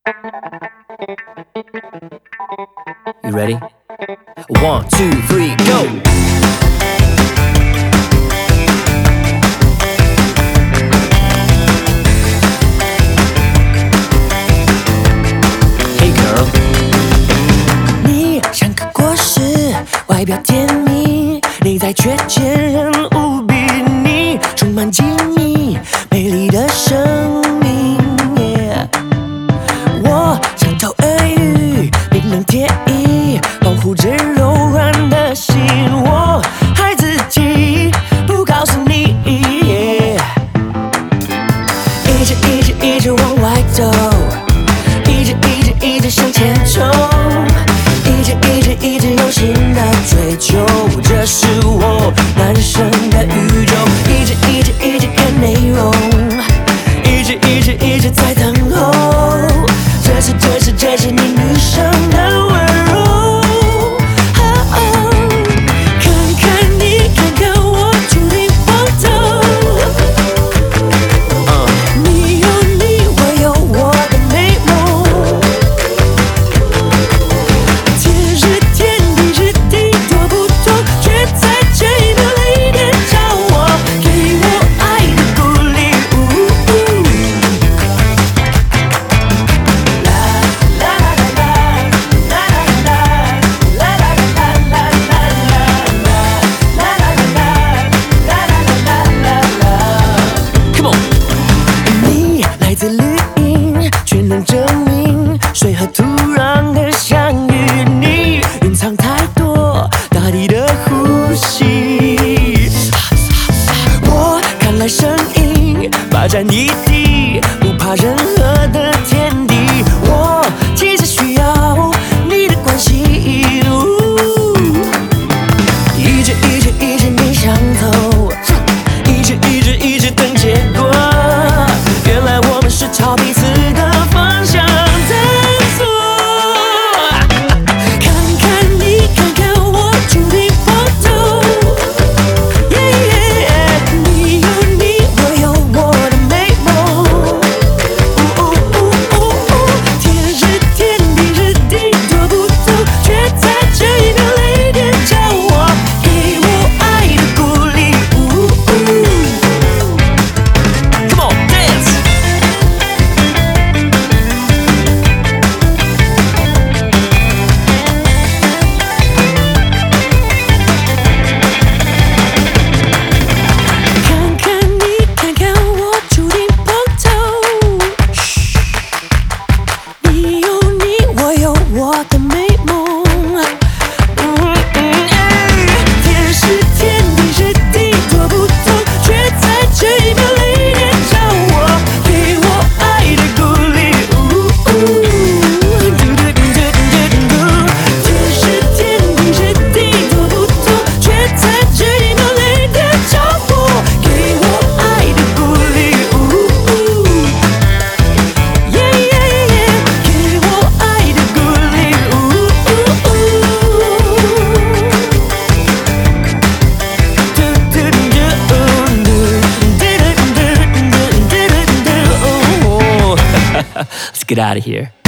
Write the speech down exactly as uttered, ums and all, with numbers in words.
You ready? One, two, three, go! Hey girl， 你像个果实，外表甜蜜，内在却坚韧无比。你充满机密，美丽的生命。Yeah. 我像头耳语，冰冷贴衣，保护着柔软的心。我害自己，不告诉你。Yeah. 一直一直一直往外走。一直一直一直向前冲，一直一直一直用心的追求，这是我男生的宇宙。一直一直一直看内容，一直一直一直在等候，这是这是这是你女生的温柔。哦哦，看看你，看看我，注定荒唐。你有你，我有我的美梦。天是天，地是地，多不同，却在这一秒雷电照我，给我爱的鼓励。啦啦啦啦啦啦啦啦啦啦啦啦啦啦啦。 Come on！ 你来自绿荫，却能证明水和土壤的相遇。你蕴藏太多大地的呼吸。我看来声音霸占一地，不怕任何的天敌。我其实需要你的关心。一直一直一直没想透，一直一直一直等结果。原来我们是朝彼此的方向在走。看看你，看看我，注定荒唐。你有你，我有我的美梦。天是天，地是地，多不同，却在这一秒雷电照我，给我爱的鼓励。 Come on, dance！ 看看你，看看我，注定碰头。你有你，我有我的美梦。嗯嗯哎，天是天，地是地，多不同，却在这一秒雷电照我，给我爱的鼓励。天是天，地是地，多不同，却在这一秒雷电照我，给我爱的鼓励。Yeah yeah yeah， 给我爱的鼓励。 Let's get out of here.